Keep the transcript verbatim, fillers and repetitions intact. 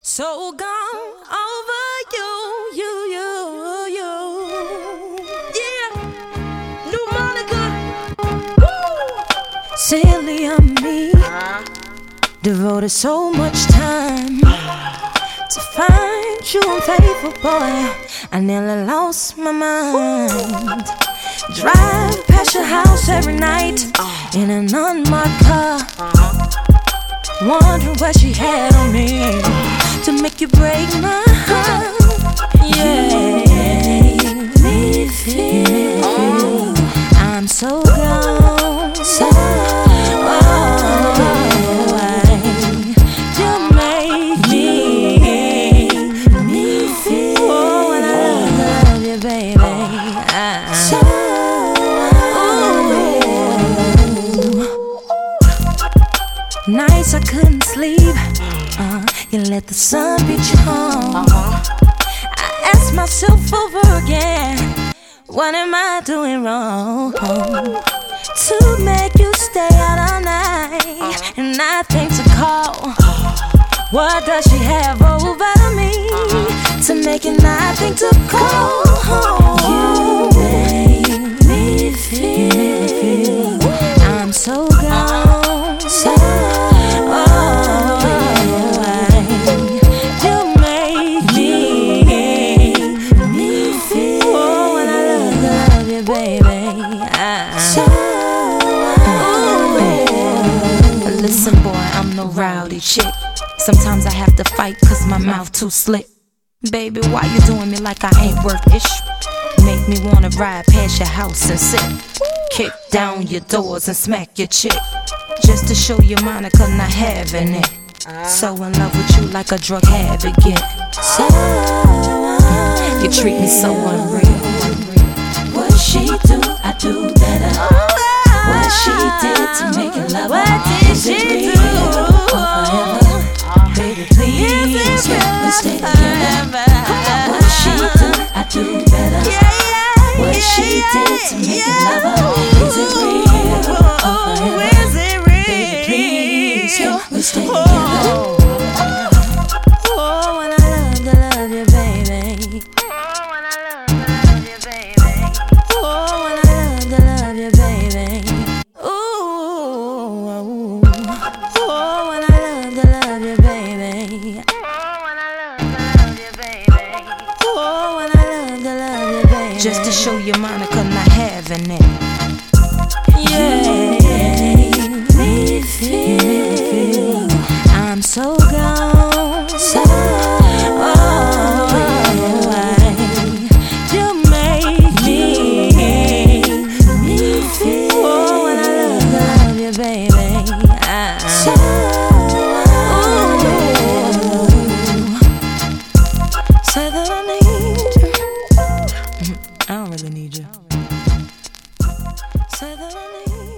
So gone over you, you, you, you. Yeah, new Monica. Woo! Silly of me, devoted so much time to find you unfaithful, boy. I nearly lost my mind. Drive past your house every night in an unmarked car, wondering what she had on me to make you break my heart. Yeah, me feel I'm so gone. So oh, you make me me feel. Oh, when I love you, baby. I, so oh, nights I couldn't sleep. Uh, you let the sun beat you home. Uh-huh. I ask myself over again, what am I doing wrong to make you stay out all night uh-huh. and nothing to call? Uh-huh. What does she have over me uh-huh. to make it nothing to call? You make me feel I'm so gone. So listen, boy, I'm no rowdy chick. Sometimes I have to fight cause my mouth too slick. Baby, why you doing me like I ain't worth it? Make me wanna ride past your house and sit, kick down your doors and smack your chick, just to show you Monica not having it. So in love with you like a drug habit get. So you treat me so unreal. What she do, I do better. What she did to make it love. What did she do? Forever. Baby, please, can we stay together? What she do, I do better. What she did to make it love. Is it real or forever? Baby, please, can we stay together? Oh, when I love to love you, baby. Oh, when I love to love you, baby. Oh, when I love to love you, baby. Just to show you Monica not having it. Yeah, me feel I'm so gone. So oh, you make me me feel. Oh, when I love, love you, baby. I, so say that I need you. I don't really need you. Say that I need you.